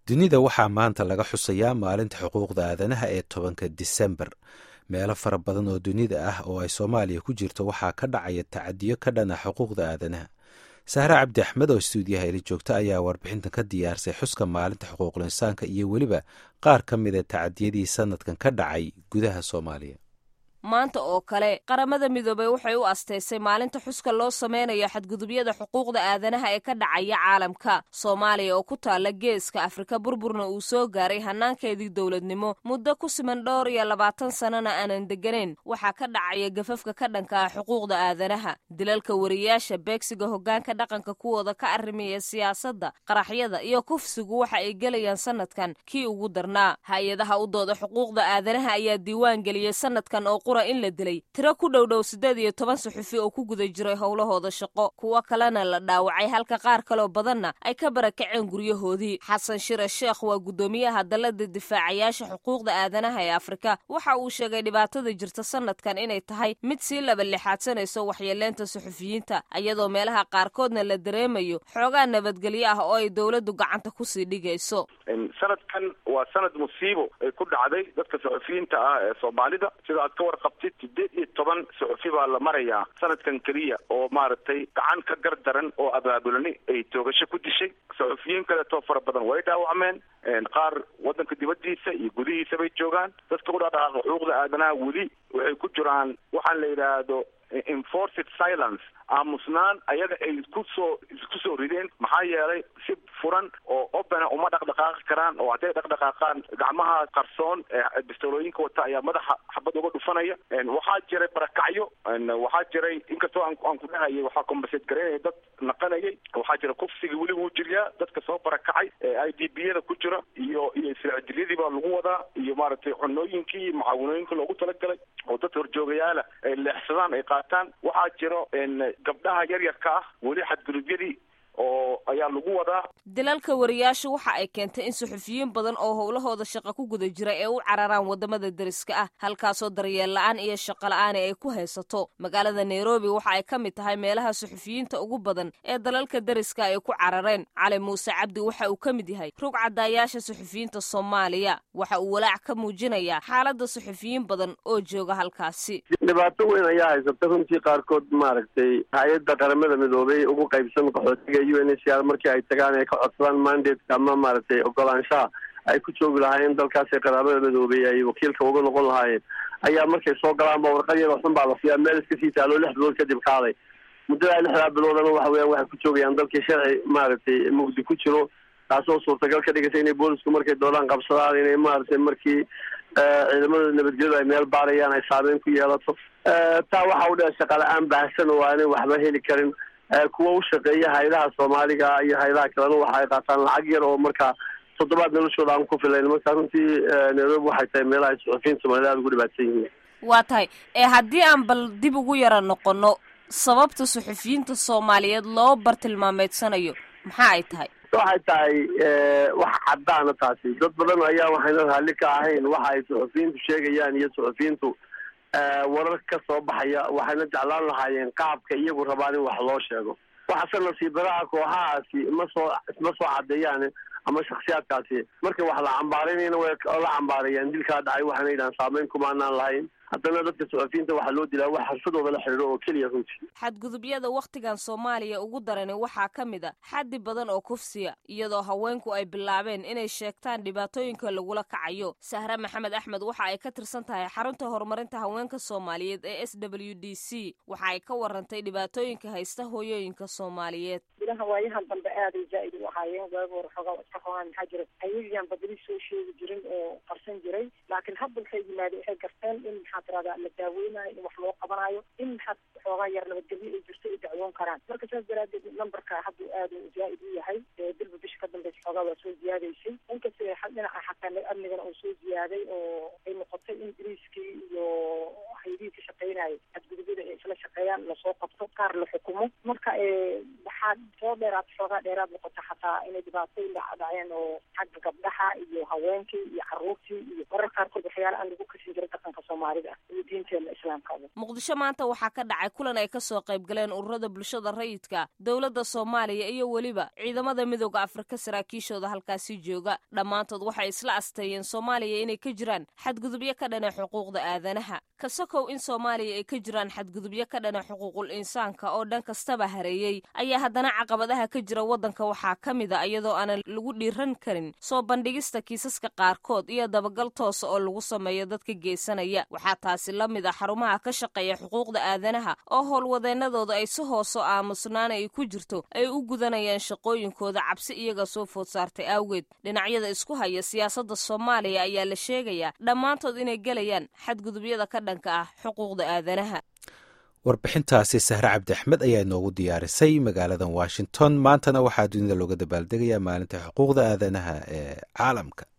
dunida waxaa maanta laga xusayaa maalinta xuquuqda aadanaha ee 10 Disembar. meelo fara badan oo dunida ah oo ay Soomaaliya ku jirto waxaa ka dhacaya tacadiyo ka dhana xuquuqda aadanaha. Sahra Cabdi Axmed oo stuudiyaha ila joogta ayaa warbixintan ka diyaarsay xuska maalinta xuquuqul insaanka iyo weliba qaar ka mid ah tacadiyadii sanadkan ka dhacay gudaha Soomaaliya. maanta oo kale qaramada midoobay waxay u asteysay maalinta xuska loo sameynayo xadgudubyada xuquuqda aadanaha ee ka dhacaya caalamka. Soomaaliya oo ku taala geeska Afrika burburna uu soo gaaray hanaankeedii dowladnimo muddo ku siman 20 sanana aanan deganeyn, waxaa ka dhacaya gafafka ka dhanka xuquuqda aadanaha, dilalka wariyaasha, beegsiga hoggaanka dhaqanka kuwooda ka arrimiya siyaasadda, qaraxyada iyo kufsigu waxa ay gelayaan sanadkan kii ugu darnaa. hay-adaha u dooda xuquuqda aadanaha ayaa diiwaan geliyay sanadkan oo in la dilay tiro ku dhow 18 suxufi oo ku guda jiray howlahooda shaqo, kuwa kalena la dhaawacay halka qaar kaloo badanna ay ka barakaceen guryahoodii. Xasan Shire Sheekh waa gudoomiyaha dalada difaacayaasha xuquuqda aadanaha ee Afrika. waxa uu sheegay dhibaatada jirta sanadkan inay tahay mid sii laba lixaadsanayso waxyeeleynta suxufiyiinta, iyadoo meelaha qaarkoodna la dareemayo xoogaa nabadgelyo ah oo ay dowladdu gacanta ku sii dhigayso. sanadkan waa sanad musiibo ay ku dhacday dadka suxufiyiinta ah ee Soomaalida, sida qabtid 18 suxufi baa la marayaa sanadkan kaliya oo maaragtay gacan ka gardaran oo abaabulani ay toogasho ku dishay. suxufiyiin kale too fara badan way dhaawacmeen, qaar wadanka dibadiisa iyo gudihiisa bay joogaan. dadka u dhaqaaqa xuquuqda aadanaha weli waxay ku jiraan waxaan la yidhaahdo enforced silence, aamusnaan ayaga ay isku soo rideen. maxaa yeelay si furan oo opena uma dhaqdhaqaaqi karaan, oo hadday dhaqdhaqaaqaan gacmaha qarsoon ee bistolooyinka wata ayaa madaxa xabad uga dhufanaya. waxaa jiray barakacyo, waxaa jiray inkastoo aan ku dhahayay waxaa compensate gareynaya dad naqanayay. waxaa jira kufsiga weli wuu jiriyaa, dadka soo barakacay ee IDP-yada ku jira iyo israaciilyadii baa lagu wadaa, iyo maaragtay cunooyinkii iyo mucaawanooyinka loogu talagalay oo dad horjoogayaala ay leexsadaan ay qaataan. waxaa jiro gabdhaha yaryarka ah weli xadgudubyadii oo ayaa lagu wadaa. dilalka wariyaasha waxa ay keentay in suxufiyiin badan oo howlahooda shaqo ku guda jira ee u cararaan wadamada dariska ah, halkaasoo daryeel la'aan iyo shaqo la'aan ay ku haysato. magaalada Nairobi waxa ay ka mid tahay meelaha suxufiyiinta ugu badan ee dalalka dariska ay ku carareen. Cali Muuse Cabdi waxa uu ka mid yahay rug cadayaasha suxufiyiinta Soomaaliya. waxa uu walaac ka muujinayaa xaaladda suxufiyiin badan oo jooga halkaasi. dhibaato weyn ayaa haysata runtii, qaarkood maaragtay hay'adda qaramada midoobay ugu qaybsan qaxootiga UNHCR markii ay tagaan ay ka codsadaan mandate ama maaragtay ogolaanshaha ay ku joogi lahaayeen dalkaasi qaramada midoobay ay wakiilka uga noqon lahaayeen, ayaa markay soo galaanba warqad yar oo xun baa la siiyaa meel iska sii taalo 6 bilood kadib qaaday. muddada 6 biloodana waxa weeyaan waxay ku joogayaan dalkii sharci maaragtay mugdi ku jiro, taasoo suurtagal ka dhigaysa inay boolisku markay doonaan qabsadaan, inay maaragtay markii ciidamada nabadgelyada ay meel baarayaan ay saameyn ku yeelato. taa waxa u dheer shaqa la'aan baahsan oo aanay waxba heli karin. kuwa u shaqeeya hay'adaha Soomaaliga iyo hay'adaha kalena waxa ay qaataan lacag yar oo markaa 7 noloshooda aan ku filayn. marka runtii Nairobi waxay tahay meel ay suxufiyiin Soomaaliyeed ugu dhibaataysan yihiin. waa tahay haddii aan bal dib ugu yara noqono, sababta suxufiyiinta Soomaaliyeed loo bartilmaameedsanayo maxaa ay tahay? waxay tahay wax caddaana taasi. dad badan ayaa waxayna raalli ka ahayn waxa ay suxufiyiintu sheegayaan iyo suxufiyiintu warar ka soo baxaya. waxayna jeclaan lahaayeen qaabka iyagu rabaan in wax loo sheego. waxase nasiibadaha kooxahaasi isma soo cadeeyaan ama shakhsiyaadkaasi markay wax la cambaarinayna way la cambaarayaan dilkaa dhacay, waxaana yidhahan saameyn kumaanaan lahayn. haddana dadka suxufiyiinta waxaa loo dilaa wax xirfadooda la xidhiidho oo keliya runtii. xadgudubyada wakhtigan Soomaaliya ugu darani waxaa ka mid ah xaddi badan oo kufsiya, iyadoo haweenku ay bilaabeen inay sheegtaan dhibaatooyinka lagula kacayo. Sahra Maxamed Axmed waxa ay ka tirsan tahay xarunta horumarinta haweenka Soomaaliyeed ee SWDC. waxa ay ka warantay dhibaatooyinka haysta hooyooyinka Soomaaliyeed. bilaha waayahan dambe aad ay zaa'id u ahaayeen. waaga hore xogaa iska qabaan maxaa jira ayagaan badali soo sheegi jirin oo qarsan jiray, laakiin hadda waxay yimaadeen waxay garteen in la daaweynayo, in wax loo qabanayo, in xoogaa yar nabadgelyo ay jirto ay dacwoon karaan. marka saas daraadeed numberka hadda aad u zaa'id u yahay. dilba bisha ka dambaysa xoogaa waa soo ziyaadaysay, inkasta dhinaca xataa amnigana uu soo ziyaaday oo ay noqotay in boliiskii iyo hay'adihii ka shaqeynayay xadgudubyada ay isla shaqeeyaan lasoo qabto, qaar la xukumo. marka waxaa soo dheeraad xoogaa dheeraad noqota xataa inay dhibaatooyin dhaceen oo xagga gabdhaha gabdhaha iyo haweenkii iyo caruurtii iyo marar qaarkood waxyaala aan lagu kasin jirin dhaqanka soomaalida ah iyo diinteena islaamka. Muqdisho maanta waxaa ka dhacay kulan ay kasoo qayb galeen ururada bulshada rayidka, dowladda Soomaaliya iyo weliba ciidamada midowga Afrika saraakiishooda halkaasi jooga. Dhammaantood waxay isla asteeyeen Soomaaliya inay ka jiraan xadgudubyo ka dhan ah xuquuqda aadanaha. Kasokow in Soomaaliya ay ka jiraan xadgudubyo ka dhan ah xuquuqul insaanka oo dhan kastaba hareeyay, ayaa haddana caqabadaha ka jira waddanka waxaa ka mid a iyadoo aanan lagu dhiiran karin soo bandhigista kiisaska qaarkood iyo dabagal toosa oo lagu sameeyo dadka geysanaya. Waxaa taasi la mid ah xarumaha ka shaqeeya xuquuqda aadanaha oo howlwadeennadooda ay si hoos oo aamusnaan ay ku jirto ay u gudanayaan shaqooyinkooda cabsi iyaga soo food saartay awgeed. Dhinacyada isku haya siyaasadda Soomaaliya ayaa la sheegayaa dhammaantood inay gelayaan xadgudubyada ka dhanka ah xuquuqda aadanaha. warbixintaasi Sahre Cabdi Axmed ayaa inoogu diyaarisay magaaladan Washington. maantana waxaa dunida looga dabaaldegayaa maalinta xuquuqda aadanaha ee caalamka.